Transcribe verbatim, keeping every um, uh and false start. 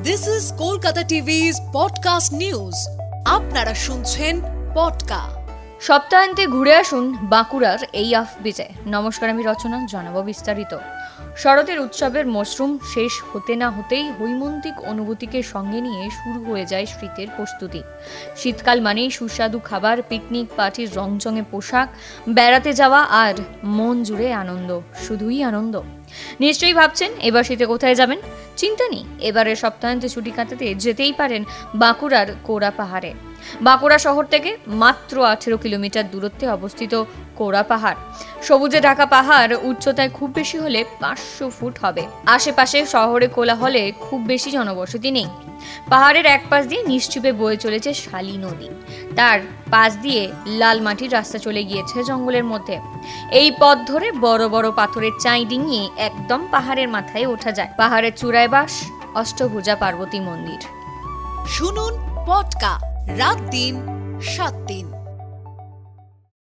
This is Kolkata টিভি's podcast news. আপনারা শুনছেন পডকা। সপ্তাহান্তে ঘুরে আসুন বাঁকুড়ার এই অফ বিচে। নমস্কার, আমি রচনা, জানাবো বিস্তারিত। শরতের উৎসবের মশরুম শেষ হতে না হতেই হৈমন্তিক অনুভূতিকে সঙ্গে নিয়ে শুরু হয়ে যায় শীতের প্রস্তুতি। শীতকাল মানেই সুস্বাদু খাবার, পিকনিক, পার্টির রংচঙে পোশাক, বেড়াতে যাওয়া আর মন জুড়ে আনন্দ, শুধুই আনন্দ। নিশ্চয়ই ভাবছেন এবার শীতে কোথায় যাবেন? চিন্তা নেই, এবারে সপ্তাহান্তে ছুটি কাটাতে যেতেই পারেন বাঁকুড়ার কোড়া পাহাড়ে। বাঁকুড়া শহর থেকে মাত্র আঠেরো কিলোমিটার দূরত্বে অবস্থিত কোড়া পাহাড়। সবুজে ঢাকা পাহাড় উচ্চতায় খুব বেশি হলে পাঁচশো ফুট হবে। আশেপাশে শহরে কোলাহলে খুব বেশি জনবসতি নেই। পাহাড়ের এক পাশ দিয়ে নিশ্চুপে বয়ে চলেছে শালী নদী, তার পাশ দিয়ে লাল মাটির রাস্তা চলে গিয়েছে জঙ্গলের মধ্যে। এই পথ ধরে বড় বড় পাথরের চাই ডিঙিয়ে একদম পাহাড়ের মাথায় ওঠা যায়। পাহাড়ের চূড়ায় বাস অষ্টভুজা পার্বতী মন্দির। শুনুন পডকা, রাত দিন সাত দিন।